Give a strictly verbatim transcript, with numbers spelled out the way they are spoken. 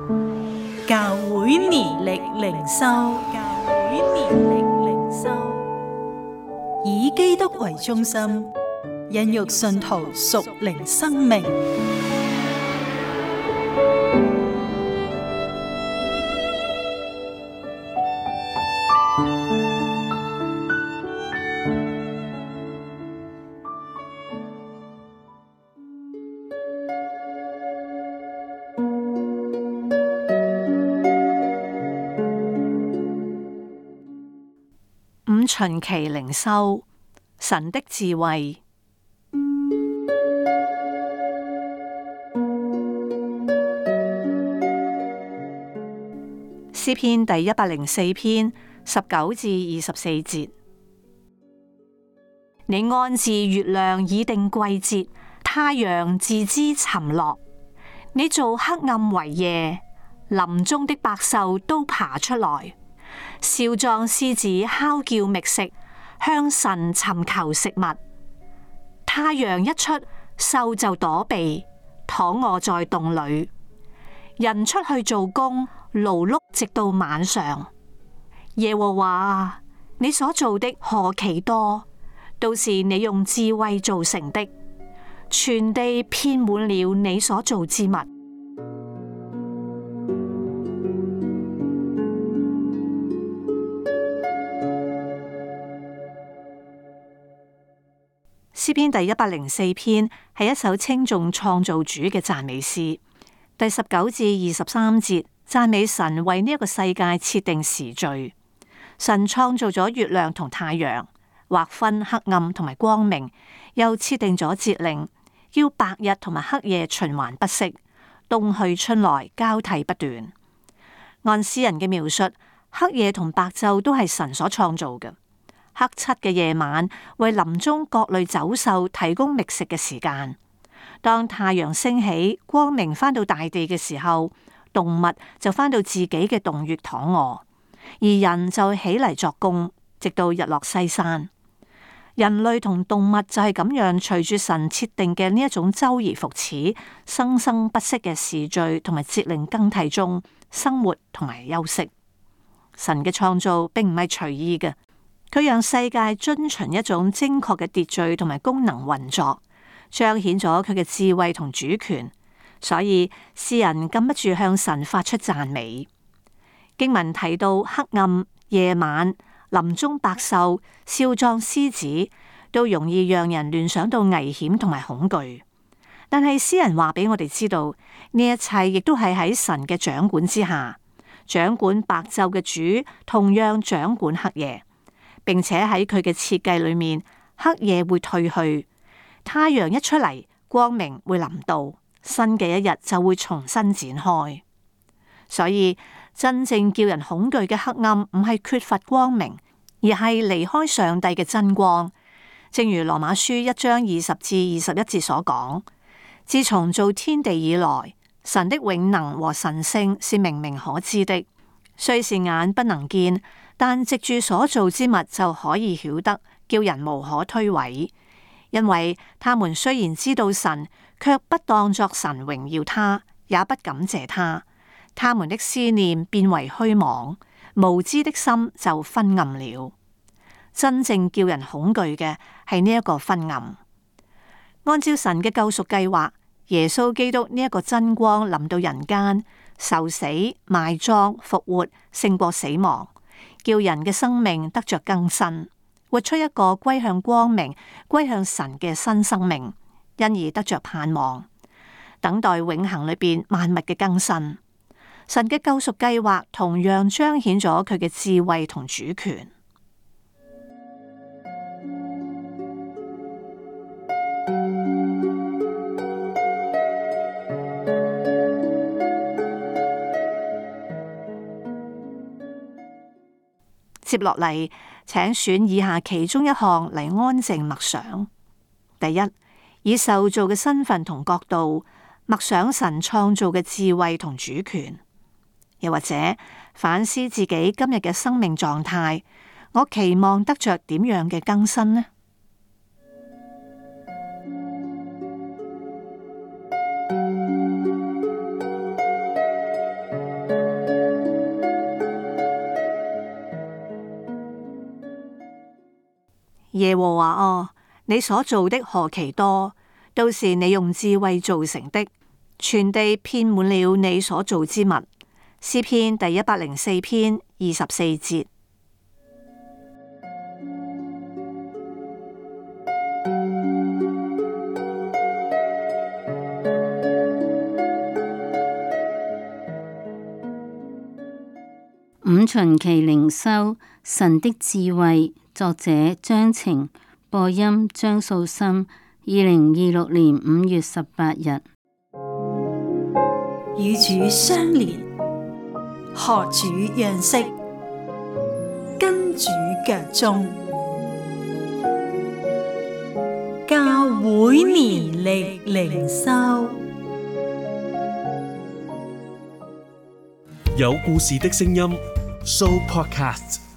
教會年曆靈修，教會年曆靈修，以基督為中心，孕育信徒屬靈生命。 五旬期靈修，神的智慧。詩篇第一百零四篇十九至二十四節。你安置月亮以定季節，太陽自知沉落。你做黑暗為夜，林中的百獸都爬出來。少壯獅子哮叫覓食，向神尋求食物。太陽一出，獸就躲避，躺臥在洞裏。人出去做工，勞碌直到晚上。耶和華，你所做的何其多，都是你用智慧造成的。全地遍滿了你所造之物。詩篇第一百零四篇係一首稱頌創造主嘅讚美詩。第十九至二十三節讚美神為呢一個世界設定時序。神創造咗月亮同太陽，劃分黑暗同埋光明，又設定咗節令，要白日同埋黑夜循環不息，冬去春來交替不斷。按詩人嘅描述，黑夜同白晝都係神所創造嘅。黑漆嘅夜晚為林中各類走獸提供覓食嘅時間。當太陽升起，光明返到大地嘅時候，動物就返到自己嘅洞穴躺臥，而人就起嚟作工，直到日落西山。人類同動物就係咁樣隨住神設定嘅呢一種周而復始、生生不息嘅時序同埋節令更替中生活同埋休息。神嘅創造並唔係隨意嘅。佢讓世界遵循一種精確嘅秩序同埋功能運作，彰顯咗佢嘅智慧同主權，所以詩人禁不住向神發出讚美。經文提到黑暗、夜晚、林中百獸、少壯獅子，都容易讓人聯想到危險同埋恐懼。但係詩人話俾我哋知道，呢一切亦都係喺神嘅掌管之下。掌管白晝嘅主，同樣掌管黑夜。並且喺佢嘅設計裏面，黑夜會退去，太陽一出嚟，光明會臨到，新嘅一日就會重新展開。所以真正叫人恐懼嘅黑暗，唔係缺乏光明，而係離開上帝嘅真光。正如羅馬書一章二十至二十一節所講，自從造天地以來，神的永能和神性是明明可知的，雖是眼不能見，但藉住所造之物就可以曉得，叫人無可推諉。因為他們雖然知道神，卻不當作神榮耀他，也不感謝他。他們的思念變為虛妄，無知的心就昏暗了。真正叫人恐懼嘅係呢一個昏暗。按照神嘅救贖計劃，耶穌基督呢一個真光臨到人間，受死、埋葬、復活，勝過死亡。叫人嘅生命得着更新，活出一個歸向光明、歸向神嘅新生命，因而得着盼望，等待永恆裏邊萬物嘅更新。神嘅救贖計劃同樣彰顯咗佢嘅智慧同主權。接落嚟，請選以下其中一項嚟安靜默想。第一，以受造嘅身份同角度默想神創造嘅智慧同主權，又或者反思自己今日嘅生命狀態，我期望得着點樣嘅更新呢？ 耶和華啊，你所做的何其多，都是你用智慧造成的，全地遍滿了你所造之物。詩篇第一百零四篇二十四節。 五旬期靈修，神的智慧，作者張晴，播音張素心，二零二六年五月十八日。 與主相連，學主樣式，跟主腳蹤，教會年曆靈修。 有故事的聲音，Show Podcast。